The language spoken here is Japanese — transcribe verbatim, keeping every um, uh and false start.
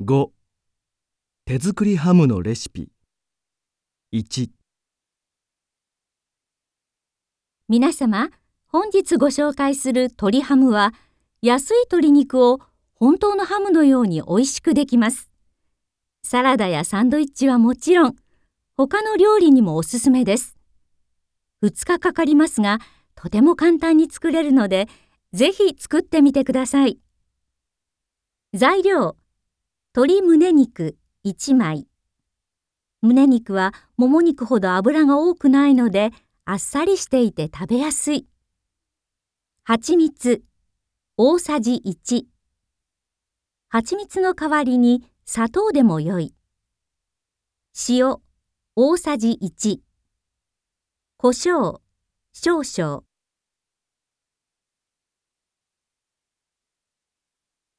ご、手作りハムのレシピ。いち、 皆様、本日ご紹介する鶏ハムは、安い鶏肉を本当のハムのように美味しくできます。サラダやサンドイッチはもちろん、他の料理にもおすすめです。ふつかかかりますが、とても簡単に作れるので、ぜひ作ってみてください。材料、鶏胸肉いちまい。胸肉はもも肉ほど脂が多くないので、あっさりしていて食べやすい。はちみつ大さじいち。はちみつの代わりに砂糖でもよい。塩大さじいち。胡椒少々。